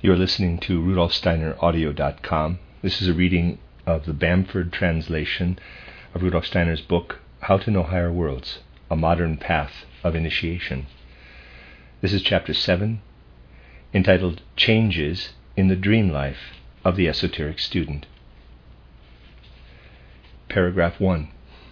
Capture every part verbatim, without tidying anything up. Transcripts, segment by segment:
You're listening to Rudolf Steiner Audio dot com. This is a reading of the Bamford translation of Rudolf Steiner's book, How to Know Higher Worlds, A Modern Path of Initiation. This is chapter seven, entitled Changes in the Dream Life of the Esoteric Student. Paragraph one.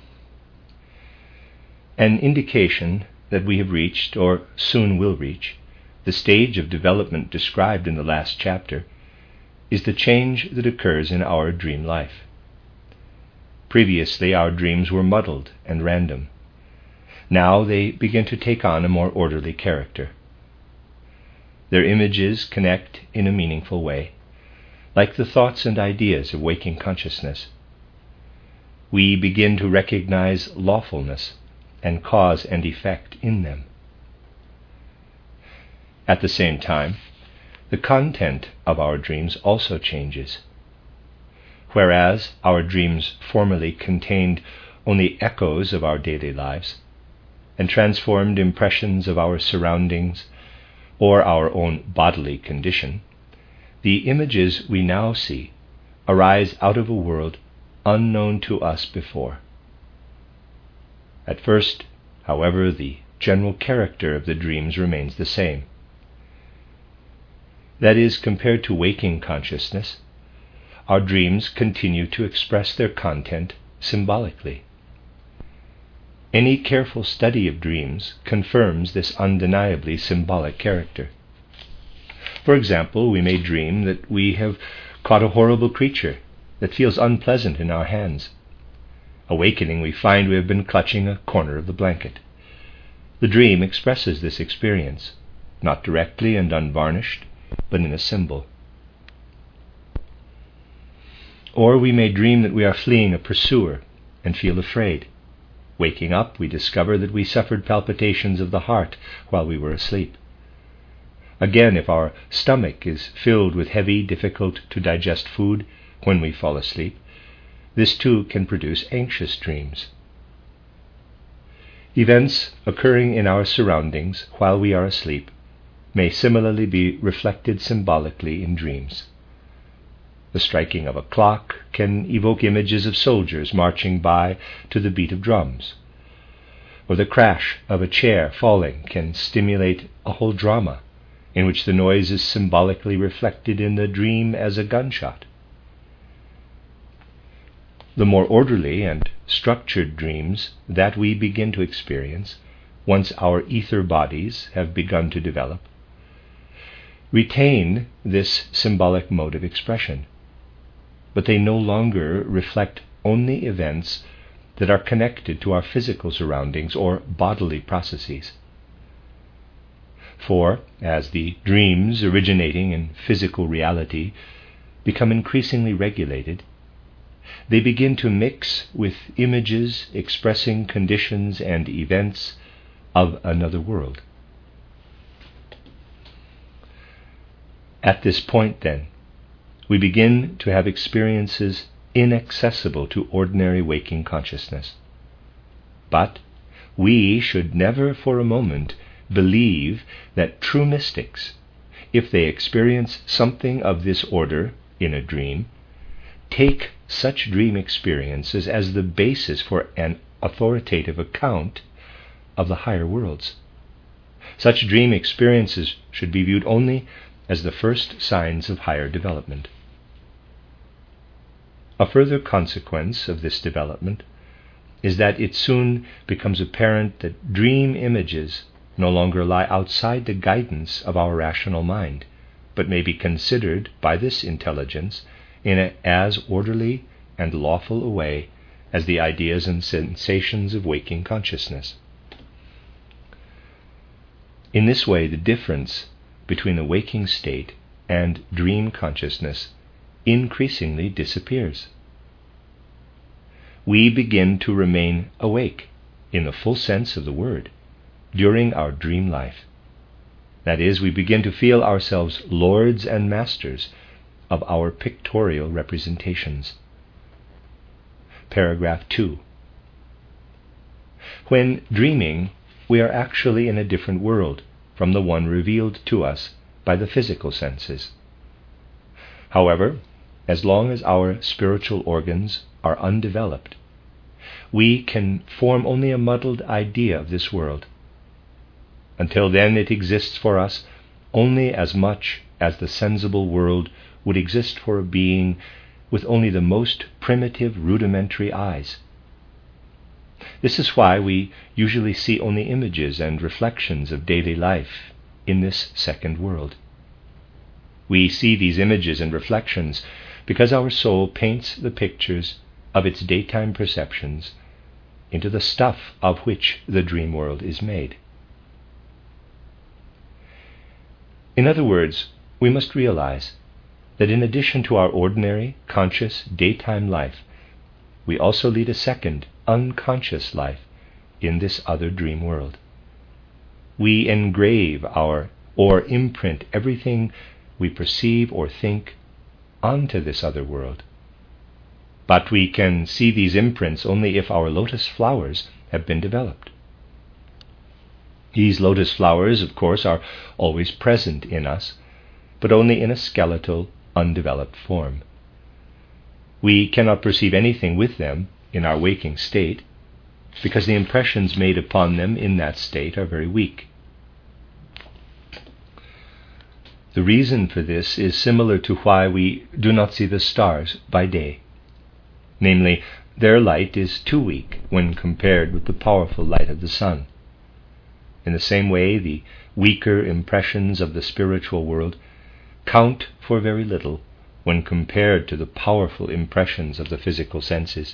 An indication that we have reached, or soon will reach, the stage of development described in the last chapter is the change that occurs in our dream life. Previously, our dreams were muddled and random. Now they begin to take on a more orderly character. Their images connect in a meaningful way, like the thoughts and ideas of waking consciousness. We begin to recognize lawfulness and cause and effect in them. At the same time, the content of our dreams also changes. Whereas our dreams formerly contained only echoes of our daily lives and transformed impressions of our surroundings or our own bodily condition, the images we now see arise out of a world unknown to us before. At first, however, the general character of the dreams remains the same. That is, compared to waking consciousness, our dreams continue to express their content symbolically. Any careful study of dreams confirms this undeniably symbolic character. For example, we may dream that we have caught a horrible creature that feels unpleasant in our hands. Awakening, we find we have been clutching a corner of the blanket. The dream expresses this experience, not directly and unvarnished, but in a symbol. Or we may dream that we are fleeing a pursuer and feel afraid. Waking up, we discover that we suffered palpitations of the heart while we were asleep. Again, if our stomach is filled with heavy, difficult to digest food when we fall asleep, this too can produce anxious dreams. Events occurring in our surroundings while we are asleep may similarly be reflected symbolically in dreams. The striking of a clock can evoke images of soldiers marching by to the beat of drums, or the crash of a chair falling can stimulate a whole drama in which the noise is symbolically reflected in the dream as a gunshot. The more orderly and structured dreams that we begin to experience once our ether bodies have begun to develop retain this symbolic mode of expression, but they no longer reflect only events that are connected to our physical surroundings or bodily processes. For, as the dreams originating in physical reality become increasingly regulated, they begin to mix with images expressing conditions and events of another world. At this point, then, we begin to have experiences inaccessible to ordinary waking consciousness. But we should never for a moment believe that true mystics, if they experience something of this order in a dream, take such dream experiences as the basis for an authoritative account of the higher worlds. Such dream experiences should be viewed only as the first signs of higher development. A further consequence of this development is that it soon becomes apparent that dream images no longer lie outside the guidance of our rational mind, but may be considered by this intelligence in a, as orderly and lawful a way as the ideas and sensations of waking consciousness. In this way, the difference between the waking state and dream consciousness increasingly disappears. We begin to remain awake, in the full sense of the word, during our dream life. That is, we begin to feel ourselves lords and masters of our pictorial representations. Paragraph two. When dreaming, we are actually in a different world from the one revealed to us by the physical senses. However, as long as our spiritual organs are undeveloped, we can form only a muddled idea of this world. Until then, it exists for us only as much as the sensible world would exist for a being with only the most primitive rudimentary eyes. This is why we usually see only images and reflections of daily life in this second world. We see these images and reflections because our soul paints the pictures of its daytime perceptions into the stuff of which the dream world is made. In other words, we must realize that in addition to our ordinary, conscious, daytime life, we also lead a second, unconscious life in this other dream world. We engrave our or imprint everything we perceive or think onto this other world. But we can see these imprints only if our lotus flowers have been developed. These lotus flowers, of course, are always present in us, but only in a skeletal, undeveloped form. We cannot perceive anything with them in our waking state, because the impressions made upon them in that state are very weak. The reason for this is similar to why we do not see the stars by day. Namely, their light is too weak when compared with the powerful light of the sun. In the same way, the weaker impressions of the spiritual world count for very little when compared to the powerful impressions of the physical senses.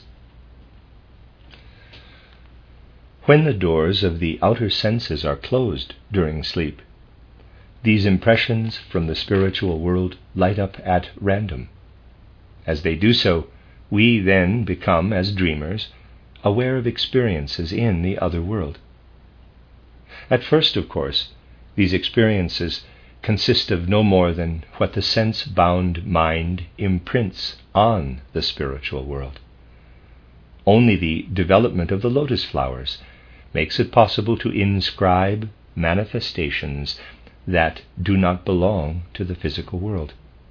When the doors of the outer senses are closed during sleep, these impressions from the spiritual world light up at random. As they do so, we then become, as dreamers, aware of experiences in the other world. At first, of course, these experiences consist of no more than what the sense-bound mind imprints on the spiritual world. Only the development of the lotus flowers makes it possible to inscribe manifestations that do not belong to the physical world.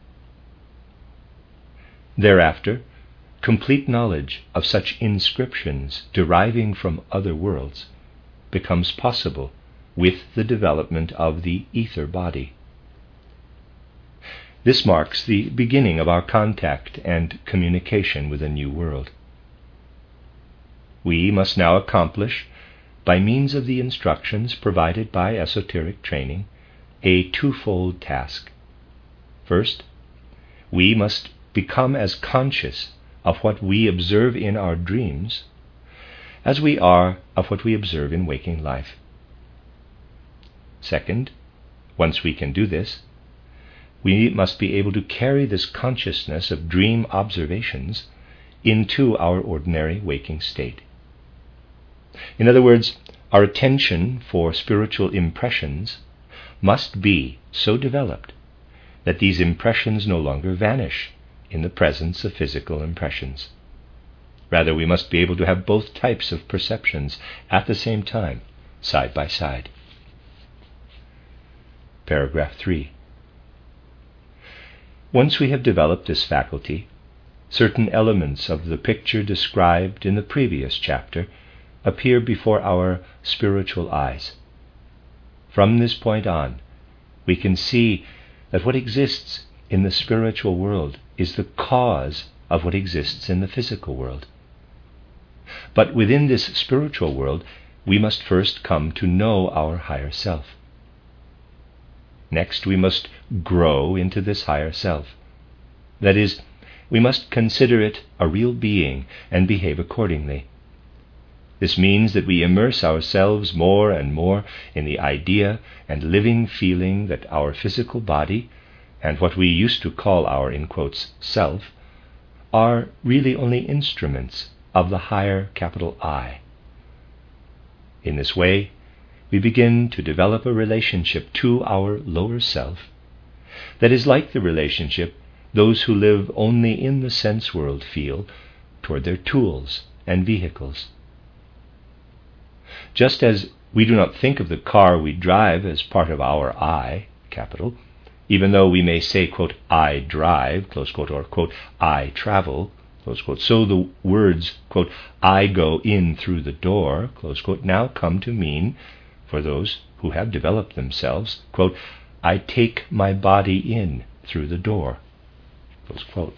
Thereafter, complete knowledge of such inscriptions deriving from other worlds becomes possible with the development of the ether body. This marks the beginning of our contact and communication with a new world. We must now accomplish, by means of the instructions provided by esoteric training, a twofold task. First, we must become as conscious of what we observe in our dreams as we are of what we observe in waking life. Second, once we can do this, we must be able to carry this consciousness of dream observations into our ordinary waking state. In other words, our attention for spiritual impressions must be so developed that these impressions no longer vanish in the presence of physical impressions. Rather, we must be able to have both types of perceptions at the same time, side by side. Paragraph three. Once we have developed this faculty, certain elements of the picture described in the previous chapter appear before our spiritual eyes. From this point on, we can see that what exists in the spiritual world is the cause of what exists in the physical world. But within this spiritual world, we must first come to know our higher self. Next, we must grow into this higher self. That is, we must consider it a real being and behave accordingly. This means that we immerse ourselves more and more in the idea and living feeling that our physical body, and what we used to call our, in quotes, self, are really only instruments of the higher capital I. In this way, we begin to develop a relationship to our lower self that is like the relationship those who live only in the sense world feel toward their tools and vehicles. Just as we do not think of the car we drive as part of our I, capital, Even though we may say, quote, I drive, close quote, or, quote, I travel, close quote, so the words, quote, I go in through the door, close quote, now come to mean, for those who have developed themselves, quote, I take my body in through the door, close quote.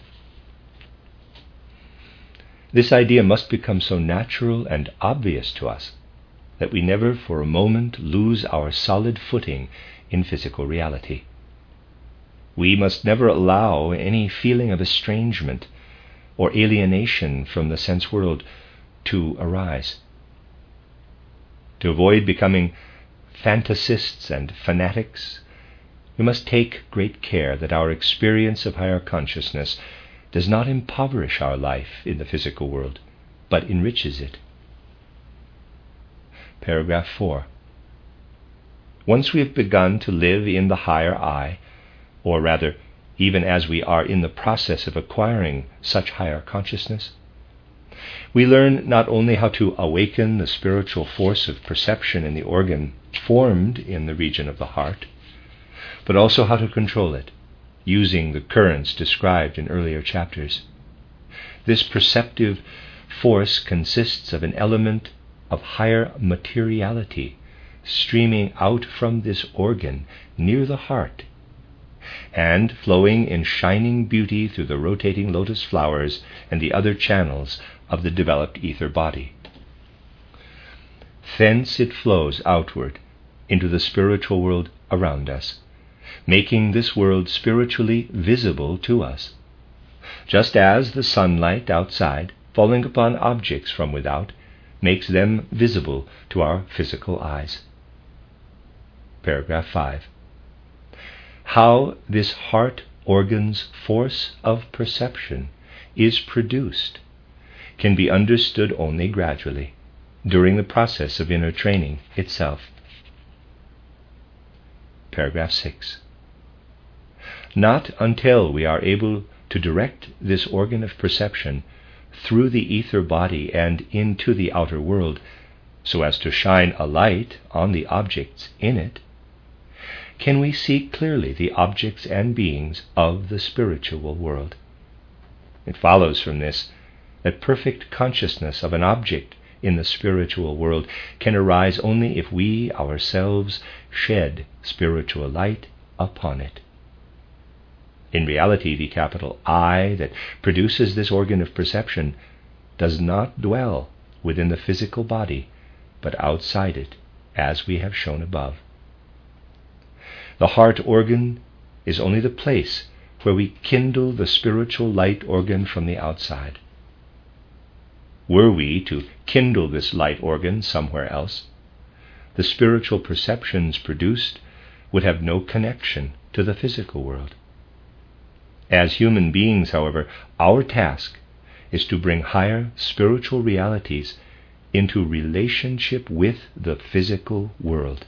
This idea must become so natural and obvious to us that we never for a moment lose our solid footing in physical reality. We must never allow any feeling of estrangement or alienation from the sense world to arise. To avoid becoming fantasists and fanatics, we must take great care that our experience of higher consciousness does not impoverish our life in the physical world, but enriches it. Paragraph four. Once we have begun to live in the higher I, or rather, even as we are in the process of acquiring such higher consciousness, we learn not only how to awaken the spiritual force of perception in the organ formed in the region of the heart, but also how to control it, using the currents described in earlier chapters. This perceptive force consists of an element of higher materiality streaming out from this organ near the heart and flowing in shining beauty through the rotating lotus flowers and the other channels of the developed ether body. Thence it flows outward into the spiritual world around us, making this world spiritually visible to us, just as the sunlight outside, falling upon objects from without, makes them visible to our physical eyes. Paragraph five. How this heart organ's force of perception is produced can be understood only gradually, during the process of inner training itself. Paragraph six. Not until we are able to direct this organ of perception through the ether body and into the outer world, so as to shine a light on the objects in it, can we see clearly the objects and beings of the spiritual world. It follows from this that perfect consciousness of an object in the spiritual world can arise only if we ourselves shed spiritual light upon it. In reality, the capital I that produces this organ of perception does not dwell within the physical body, but outside it, as we have shown above. The heart organ is only the place where we kindle the spiritual light organ from the outside. Were we to kindle this light organ somewhere else, the spiritual perceptions produced would have no connection to the physical world. As human beings, however, our task is to bring higher spiritual realities into relationship with the physical world.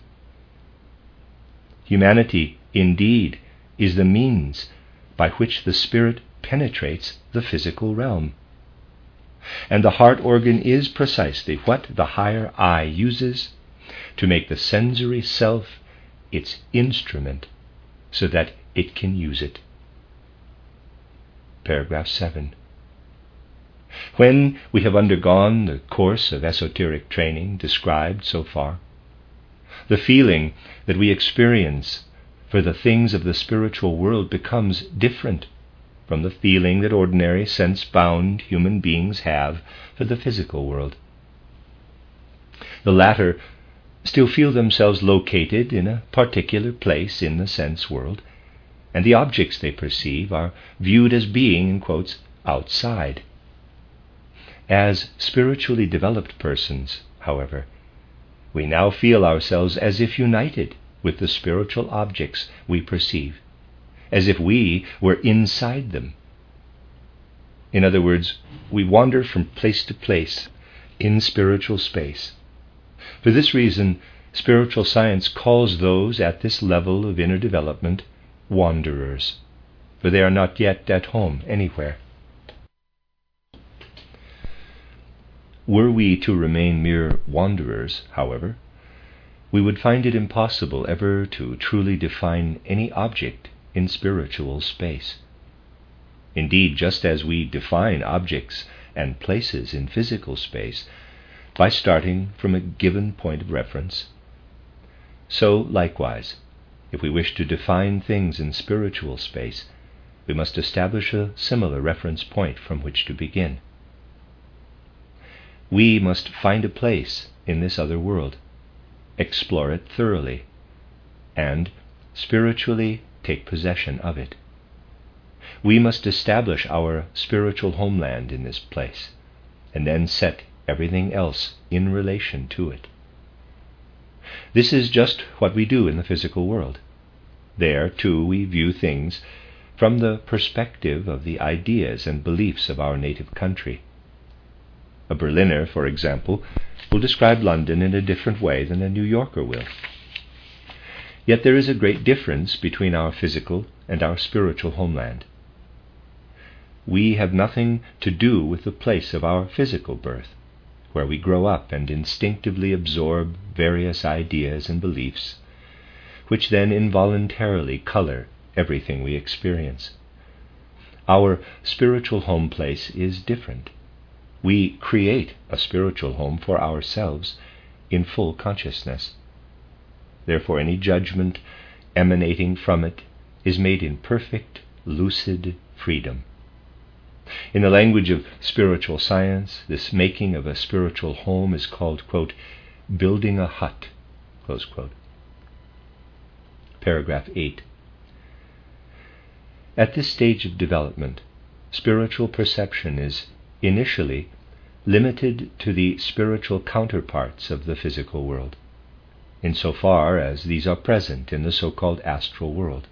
Humanity, indeed, is the means by which the spirit penetrates the physical realm. And the heart organ is precisely what the higher I uses to make the sensory self its instrument so that it can use it. Paragraph seven. When we have undergone the course of esoteric training described so far, the feeling that we experience for the things of the spiritual world becomes different from the feeling that ordinary sense-bound human beings have for the physical world. The latter still feel themselves located in a particular place in the sense world, and the objects they perceive are viewed as being, in quotes, outside. As spiritually developed persons, however, we now feel ourselves as if united with the spiritual objects we perceive, as if we were inside them. In other words, we wander from place to place in spiritual space. For this reason, spiritual science calls those at this level of inner development wanderers, for they are not yet at home anywhere. Were we to remain mere wanderers, however, we would find it impossible ever to truly define any object in spiritual space. Indeed, just as we define objects and places in physical space by starting from a given point of reference, so likewise, if we wish to define things in spiritual space, we must establish a similar reference point from which to begin. We must find a place in this other world, explore it thoroughly, and spiritually take possession of it. We must establish our spiritual homeland in this place, and then set everything else in relation to it. This is just what we do in the physical world. There, too, we view things from the perspective of the ideas and beliefs of our native country. A Berliner, for example, will describe London in a different way than a New Yorker will. Yet there is a great difference between our physical and our spiritual homeland. We have nothing to do with the place of our physical birth, where we grow up and instinctively absorb various ideas and beliefs, which then involuntarily color everything we experience. Our spiritual home place is different. We create a spiritual home for ourselves in full consciousness. Therefore, any judgment emanating from it is made in perfect, lucid freedom. In the language of spiritual science, this making of a spiritual home is called, quote, building a hut, close quote. Paragraph eight. At this stage of development, spiritual perception is initially limited to the spiritual counterparts of the physical world, insofar as these are present in the so-called astral world.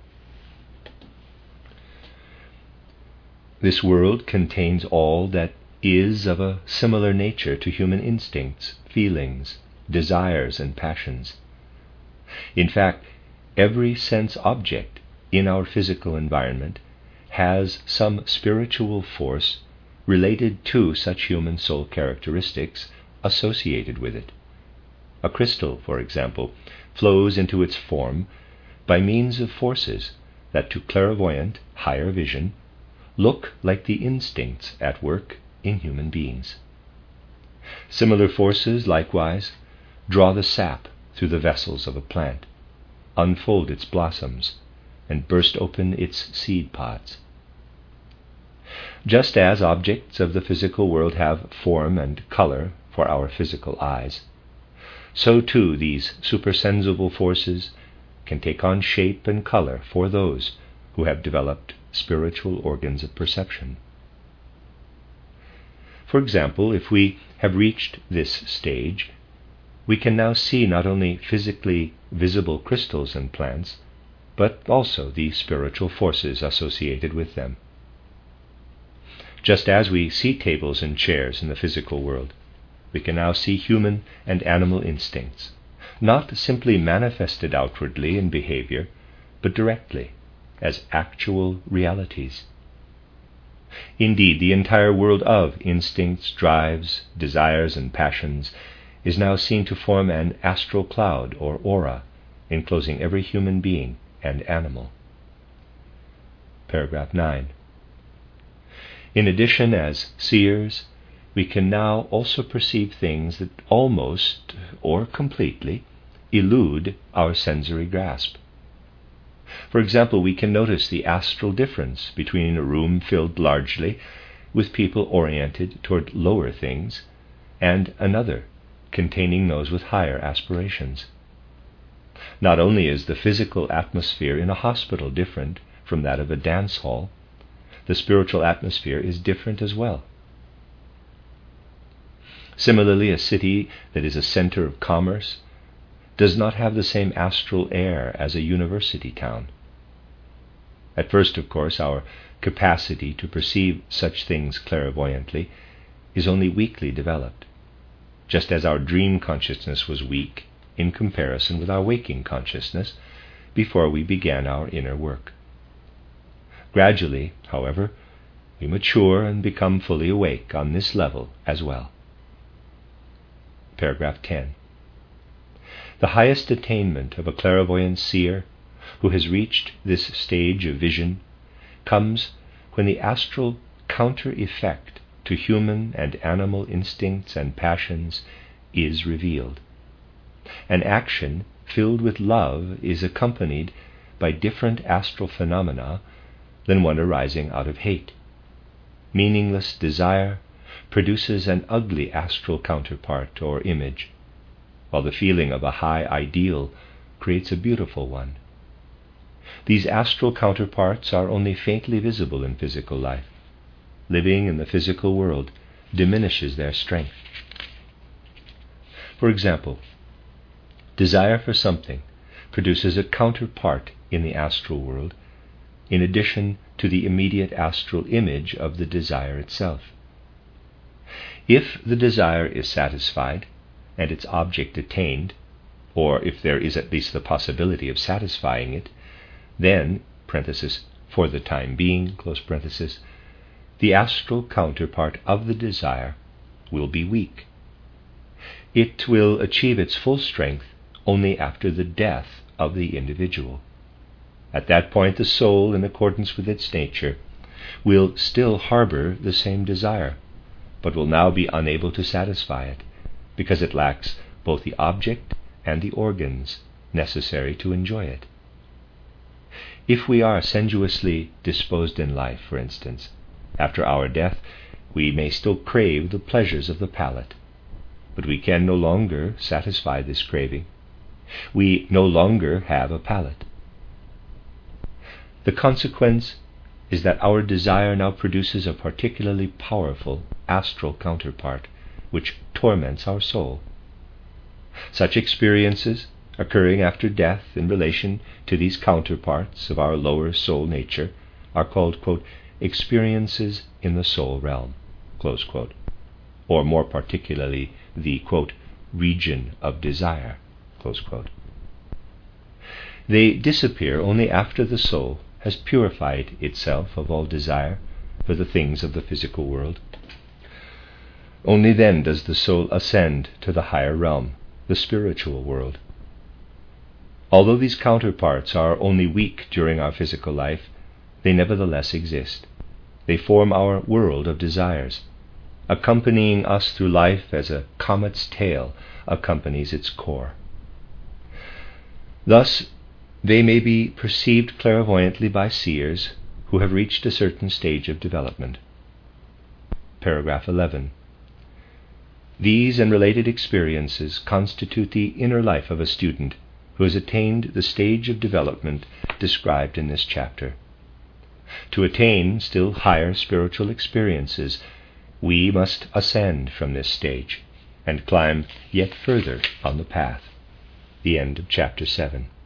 This world contains all that is of a similar nature to human instincts, feelings, desires, and passions. In fact, every sense object in our physical environment has some spiritual force related to such human soul characteristics associated with it. A crystal, for example, flows into its form by means of forces that to clairvoyant, higher vision, look like the instincts at work in human beings. Similar forces, likewise, draw the sap through the vessels of a plant, unfold its blossoms, and burst open its seed pods. Just as objects of the physical world have form and color for our physical eyes, so too these supersensible forces can take on shape and color for those who have developed spiritual organs of perception. For example, if we have reached this stage, we can now see not only physically visible crystals and plants, but also the spiritual forces associated with them. Just as we see tables and chairs in the physical world, we can now see human and animal instincts, not simply manifested outwardly in behavior, but directly, as actual realities. Indeed, the entire world of instincts, drives, desires, and passions is now seen to form an astral cloud or aura enclosing every human being and animal. Paragraph nine. In addition, as seers, we can now also perceive things that almost or completely elude our sensory grasp. For example, we can notice the astral difference between a room filled largely with people oriented toward lower things and another containing those with higher aspirations. Not only is the physical atmosphere in a hospital different from that of a dance hall, the spiritual atmosphere is different as well. Similarly, a city that is a center of commerce does not have the same astral air as a university town. At first, of course, our capacity to perceive such things clairvoyantly is only weakly developed, just as our dream consciousness was weak in comparison with our waking consciousness before we began our inner work. Gradually, however, we mature and become fully awake on this level as well. Paragraph ten. The highest attainment of a clairvoyant seer who has reached this stage of vision comes when the astral counter-effect to human and animal instincts and passions is revealed. An action filled with love is accompanied by different astral phenomena than one arising out of hate. Meaningless desire produces an ugly astral counterpart or image, while the feeling of a high ideal creates a beautiful one. These astral counterparts are only faintly visible in physical life. Living in the physical world diminishes their strength. For example, desire for something produces a counterpart in the astral world, in addition to the immediate astral image of the desire itself. If the desire is satisfied and its object attained, or if there is at least the possibility of satisfying it, then, parenthesis, for the time being, close parenthesis, the astral counterpart of the desire will be weak. It will achieve its full strength only after the death of the individual. At that point, the soul, in accordance with its nature, will still harbor the same desire, but will now be unable to satisfy it, because it lacks both the object and the organs necessary to enjoy it. If we are sensuously disposed in life, for instance, after our death, we may still crave the pleasures of the palate, but we can no longer satisfy this craving. We no longer have a palate. The consequence is that our desire now produces a particularly powerful astral counterpart, which torments our soul. Such experiences, occurring after death in relation to these counterparts of our lower soul nature, are called, quote, experiences in the soul realm, close quote, or more particularly the, quote, region of desire, close quote. They disappear only after the soul has purified itself of all desire for the things of the physical world. Only then does the soul ascend to the higher realm, the spiritual world. Although these counterparts are only weak during our physical life, they nevertheless exist. They form our world of desires, accompanying us through life as a comet's tail accompanies its core. Thus, they may be perceived clairvoyantly by seers who have reached a certain stage of development. Paragraph eleven. These and related experiences constitute the inner life of a student who has attained the stage of development described in this chapter. To attain still higher spiritual experiences, we must ascend from this stage and climb yet further on the path. The end of chapter seven.